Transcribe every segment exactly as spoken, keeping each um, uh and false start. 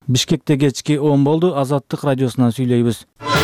Бишкекте кечки он болду. Азаттык радиосунан сүйлөйбүз.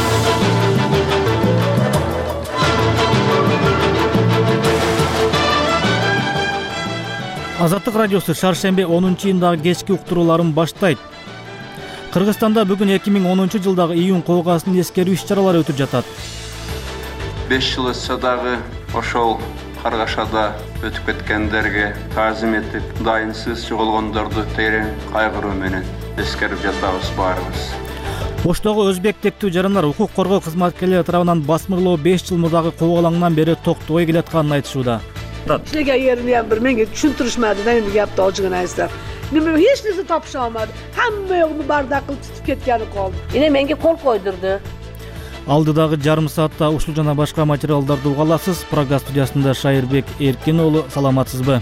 Азаттык радиосу шаршембе онунчу июндагы кечки уктурууларын баштайт. Кыргызстанда бүгүн эки миң онунчу жылдагы июнь коогасын эскерүү иш-чаралары өтүп жатат. беш жыл өтсө дагы ошол Каргашада өтүп кеткендерге таазим этип, дайынсыз жоголгондорду терең кайгыруу менен эскерип жатабыз баарыбыз. Оштогу өзбек тектүү жарандар укук коргоо кызматкерлери тарабынан басмырлоо беш жыл мурдагы коогалаңдан бери токтобой келатканын айтышууда. Sizlarga yerini ham bir menga tushuntirishmadi, nima gapni olchiginaysiz. Nima hech narsa topisha olmadi. Hamma yo'qni bardaq qilib tutib ketgani qoldi. Yine menga qo'l qo'ydirdi. Алдыдагы жарым саатта ушул жана башка материалдарды уга аласыз. Программа студиясында Шайырбек Эркин уулу, саламатсызбы?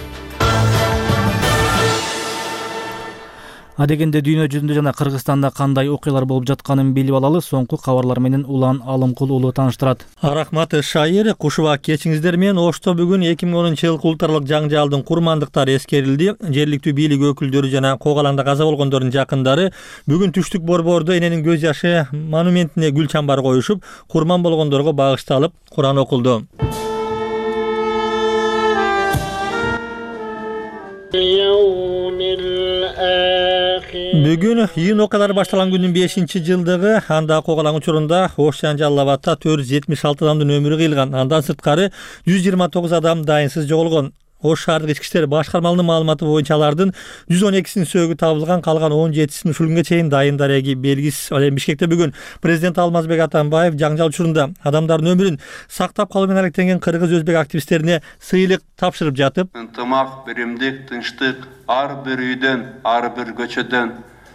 Адегенде дүйнө жүзүндө жана Кыргызстанда кандай окуялар болуп жатканын билип алалы. Соңку кабарлар менен Улан Алымкул уулу тааныштырат. Рахмат Шайыр, кушуба кечиңиздер менен. Ошто бүгүн эки миң онунчу жылкы улуттаралык жаңжалдын курмандыктары эскерилди. Жергиликтүү бийлик өкүлдөрү жана коогалаңда каза болгондордун жакындары бүгүн түштүк борбордо эненин көз жашы монументине гүл чамбар коюшуп, курман болгондорго багышталып Куран окулду. Бүгүн июнь окуялары башталган күндүн бешинчи жылдыгы. Анда коогалаң учурунда Ош Жалал Абадта төрт жүз жетимиш алты адамдын өмүрү кыйылган. Андан сырткары жүз жыйырма тогуз адам дайынсыз жоголгон. Ош шаардык ички иштер башкармалыгынын маалыматы боюнча алардын жүз он экисинин сөөгү табылган, калган он жетисинин ушул күнгө чейин дайын дареги белгисиз. Ал эми Бишкекте бүгүн президент Алмазбек Атамбаев жаңжал учурунда адамдардын өмүрүн сактап калуу менен алектенген кыргыз-өзбек активисттерине сыйлык тапшырып жатып, ынтымак, биримдик, тынчтык ар бир үйдөн, ар бир көчөдөн,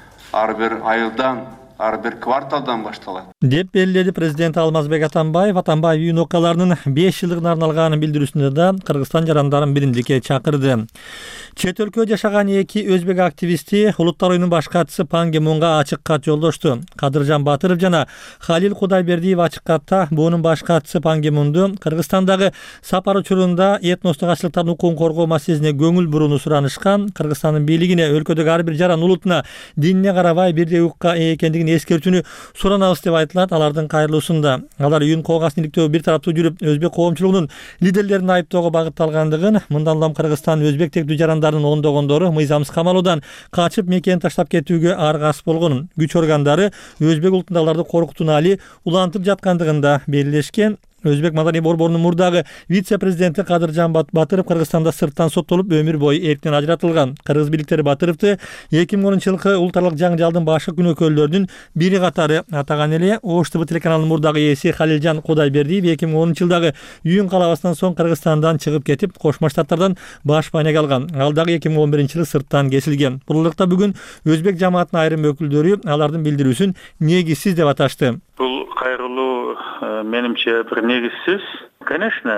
ар бир айылдан, ар бир кварталдан башталат деп белгиледи президент Алмазбек Атамбаев. Атамбаев июнь окуяларынын беш жылдыгына арналган билдирүүсүндө да Кыргызстан жарандарын биримдикке чакырды. Чет өлкөдө жашаган эки өзбек активисти Улуттар оюнунун баш катчысы Пан Ги Мунга ачык кат жолдошту. Кадыржан Батыров жана Халил Кудайбердиев ачык катта буунун баш катчысы Пан Ги Мунду Кыргызстандагы сапар учурунда этностук ачылыктардын укугун коргоо маселесине көңүл бурууну суранышкан. Кыргызстандын бийлигине өлкөдөгү ар бир жаран улутуна динине карабай бирдей укукка ээ экендигин эскертүүнү суранабыз деп айтылат алардын кайрылуусунда. Алар июнь коогасын иликтөө бир тараптуу жүрүп, өзбек коомчулугунун лидерлерин айыптоого багытталгандыгын, мындан улам Кыргызстан өзбек тектүү жарандардын ондогондору мыйзамсыз камалуудан качып мекенин таштап кетүүгө аргасыз болгонун, күч органдары өзбек улутунда аларды коркутууну али улантып жаткандыгында белгилешкен. Өзбек Маданий борборунун мурдагы вице-президенти Кадыржан Батыров Кыргызстанда сырттан соттолуп өмүр бою эрктен ажыратылган. Кыргыз бийликтери Батыровду эки миң онунчу жылкы улуттаралык жаңжалдын башкы күнөөкөрлөрүнүн бири катары атаган эле. Ош ТВ телеканалынын мурдагы ээси Халилжан Кудайбердиев эки миң онунчу жылдагы июнь калабасынан соң Кыргызстандан чыгып кетип, Кошмо Штаттардан баш байнеге алган. Ал дагы эки миң он биринчи жылы сырттан кесилген. Бул ылыкта бүгүн өзбек жамаатынын айрым өкүлдөрү алардын билдирүүсүн негизсиз деп аташты. Бул кайрылуу менимче бир негизсиз. Конечно,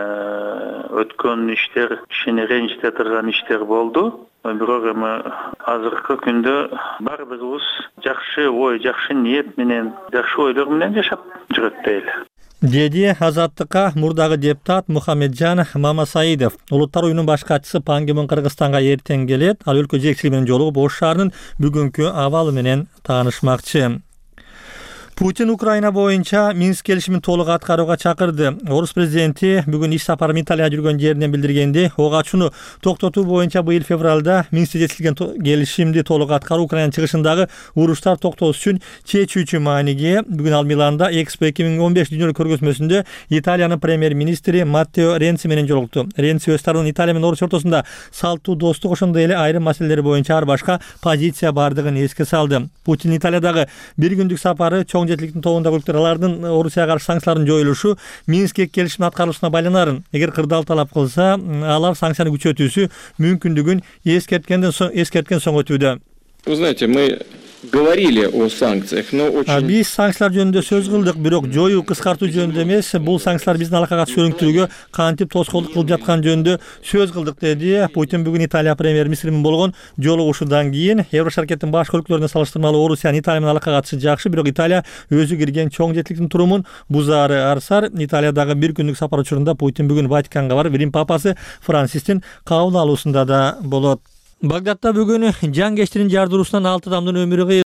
өткөн иштер кишини ренжите турган иштер болду. Бирок эми азыркы күндө баары бирибиз жакшы ой, жакшы ниет менен, жакшы ойлор менен жашап жүрөт дейли. Деди Азаттыкка мурдагы депутат Мухаммеджан Мамасаидов. Улуттар оюнунун баш катчысы Пан Ги Мун Кыргызстанга эртең келет. Ал өлкө жетекчилиги менен жолугуп Ош шаарынын бүгүнкү абалы менен таанышмакчы. Путин Украина боюнча Минск келишимин толук аткарууга чакырды. Орус президенти бүгүн иш сапары Италияга жүргөн жеринен билдиргенде, ого ачууну токтотуу боюнча быйыл февралда Минскте жетишилген келишимди толук аткаруу Украинанын чыгышындагы уруштар токтоосу үчүн чечүүчү мааниге. Бүгүн ал Миланда Экспо эки миң он беш дүйнөлүк көргөзмөсүндө Италиянын премьер-министри Маттео Ренци менен жолукту. Ренци өз тарабынан Италия менен Орус ортосунда салттуу достук, ошондой эле айрым маселелер боюнча ар башка позиция бардыгын эске салды. Путин Италиядагы бир күндүк сапары чоң жетиликтин тобундагы өлкөлөр алардын Орусияга каршы санкциялардын жоюлушу Минск келишимин аткарылышына байланарын. Эгер кырдаал талап кылса, алар санкцияны күчөтүүсү мүмкүндүгүн эскерткенден соң эскерткен соң өтүүдө. Вы знаете, мы говорили о санкциях, но очень... Биз санкциялар жөнүндө сөз кылдык, бирок жоюу, кыскартуу жөнүндө эмес. Бул санкциялар биздин алакага сөрүңтүүгө кантип тоскоолдук кылып жаткан жөнүндө сөз кылдык, деди Путин бүгүн Италия премьер-министри менен болгон жолугушуудан кийин. Еврошаркеттин башка өлкөлөрүнө салыштырмалуу Орусиянын Италия менен алака катышы жакшы, бирок Италия өзү кирген чоң жетиликтин турумун бузаары арсар. Италиядагы бир күндүк сапар учурунда Путин бүгүн Ватиканга барып, Рим папасы Францистин кабыл алуусунда да болот. Багдадта бүгүн жан кештирин жардыруусунан алты адамдын өмүрү